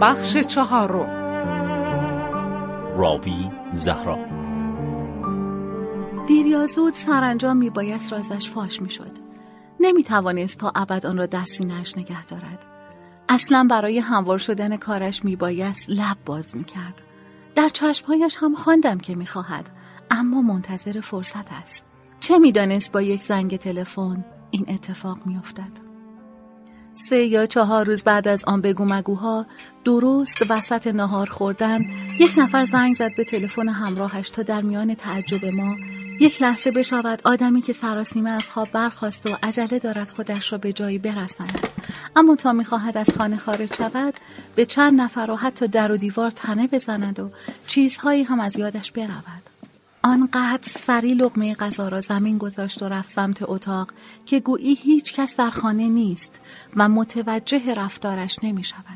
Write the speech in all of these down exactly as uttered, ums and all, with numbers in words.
بخش چهارم. راوی زهرا. دیر یا زود سرانجام میبایست رازش فاش میشد. نمیتوانست تا ابد آن را در سینه‌اش نگه دارد. اصلا برای هموار شدن کارش میبایست لب باز میکرد. در چشمهایش هم خواندم که میخواهد، اما منتظر فرصت است. چه میدانست با یک زنگ تلفن این اتفاق میافتد؟ سه یا چهار روز بعد از آن بگو مگوها، درست وسط نهار خوردن، یک نفر زنگ زد به تلفن همراهش تا در میان تعجب ما یک لحظه بشود آدمی که سراسیمه از خواب برخاست و عجله دارد خودش را به جایی برساند، اما تا می‌خواهد از خانه خارج شود به چند نفر و حتی در و دیوار تنه بزند و چیزهایی هم از یادش برود. آنقدر سری لقمه غذا را زمین گذاشت و رفت سمت اتاق که گویی هیچ کس در خانه نیست و متوجه رفتارش نمی شود.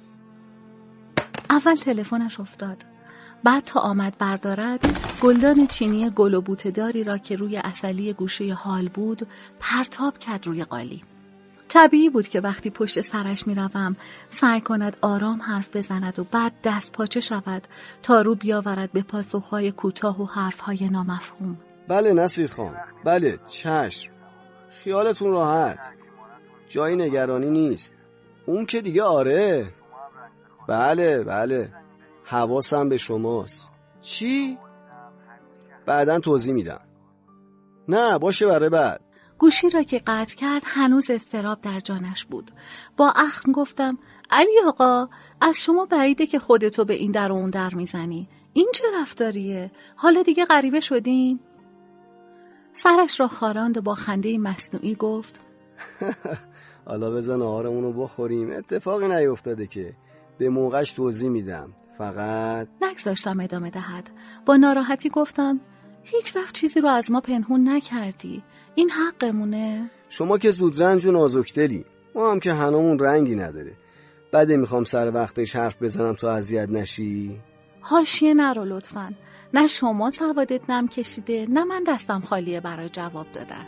اول تلفنش افتاد. بعد تا آمد بردارد، گلدان چینی گل و بوته داری را که روی عسلی گوشه حال بود پرتاب کرد روی قالی. طبیعی بود که وقتی پشت سرش می روم سعی کند آرام حرف بزند و بعد دست پاچه شود تا رو بیاورد به پاسخهای کوتاه و حرفهای نامفهوم. بله نصیر خان، بله چشم، خیالتون راحت، جای نگرانی نیست. اون که دیگه آره، بله بله، حواسم به شماست. چی؟ بعداً توضیح میدم. نه باشه برای بعد. گوشی را که قطع کرد هنوز اضطراب در جانش بود. با اخم گفتم علی آقا، از شما بعیده که خودتو به این در و اون در میزنی. این چه رفتاریه؟ حالا دیگه غریبه شدیم؟ سرش را خاراند و با خنده مصنوعی گفت حالا بزن آهارمونو بخوریم، اتفاقی نیفتاده که، به موقعش توضیح میدم. فقط نگذاشتم ادامه دهد. با ناراحتی گفتم هیچ وقت چیزی رو از ما پنهون نکردی، این حقمونه. شما که زودرنج و نازکدلی، ما هم که هنامون رنگی نداره. بعد میخوام سر وقتش حرف بزنم تو اذیت نشی. حاشیه نرو لطفاً. نه شما سوادت نم کشیده، نه من دستم خالیه برای جواب دادن.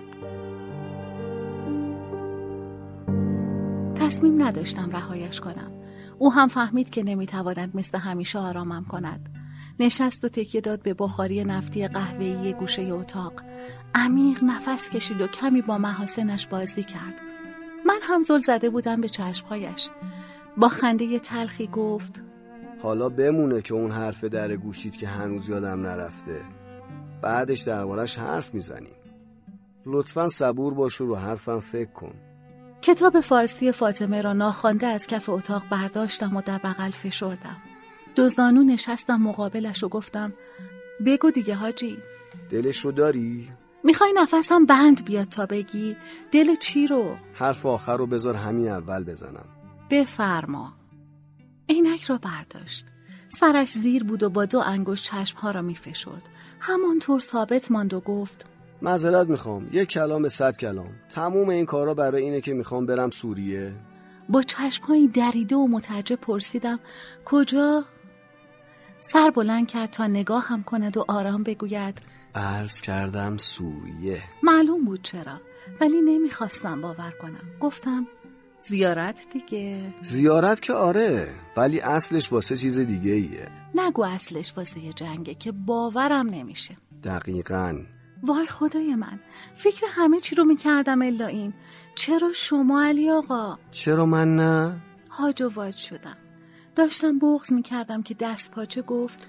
تصمیم نداشتم رهایش کنم. او هم فهمید که نمیتواند مثل همیشه آرامم کند. نشست و تکیه داد به بخاری نفتی قهوه‌ای گوشه اتاق. عمیق نفس کشید و کمی با محاسنش بازی کرد. من هم زل زده بودم به چشمهایش. با خنده تلخی گفت حالا بمونه که اون حرف در گوشید که هنوز یادم نرفته، بعدش دربارش حرف میزنیم. لطفاً صبور باش و رو حرفم فکر کن. کتاب فارسی فاطمه را ناخوانده از کف اتاق برداشتم و در بغل فشردم. دو زانو نشستم مقابلش و گفتم بگو دیگه حاجی. دلش رو داری؟ میخوای نفسم بند بیاد تا بگی؟ دل چی رو؟ حرف آخر رو بذار همین اول بزنم. بفرما. عینک را برداشت. سرش زیر بود و با دو انگشت چشمها را میفشرد. همانطور ثابت ماند و گفت معذرت میخوام، یک کلام به صد کلام. تموم این کارا برای اینه که میخوام برم سوریه. با چشمهایی دریده و متعجب پرسیدم کجا؟ سر بلند کرد تا نگاه هم کند و آرام بگوید عرض کردم سوریه. معلوم بود چرا، ولی نمیخواستم باور کنم. گفتم زیارت دیگه. زیارت که آره، ولی اصلش واسه چیز دیگه ایه. نگو اصلش واسه جنگه که باورم نمیشه. دقیقاً. وای خدای من، فکر همه چی رو میکردم الا این. چرا شما علی آقا؟ چرا من نه؟ هاج و واج شدم. داشتم بغض میکردم که دست پاچه گفت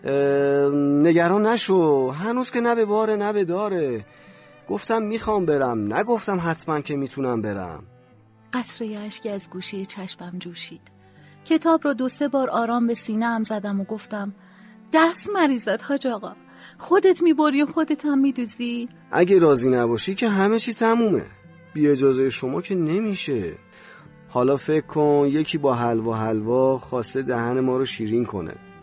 نگران نشو، هنوز که نه به باره نه به داره. گفتم میخوام برم، نگفتم حتما که میتونم برم. قطره اشکی از گوشه چشمم جوشید. کتاب رو دو سه بار آرام به سینه هم زدم و گفتم دست مریضت حاج آقا، خودت میبری و خودت هم میدوزی. اگه راضی نباشی که همه چی تمومه، بی اجازه شما که نمیشه. حالا فکر کن یکی با حلوا حلوا خواسته دهن ما رو شیرین کنه،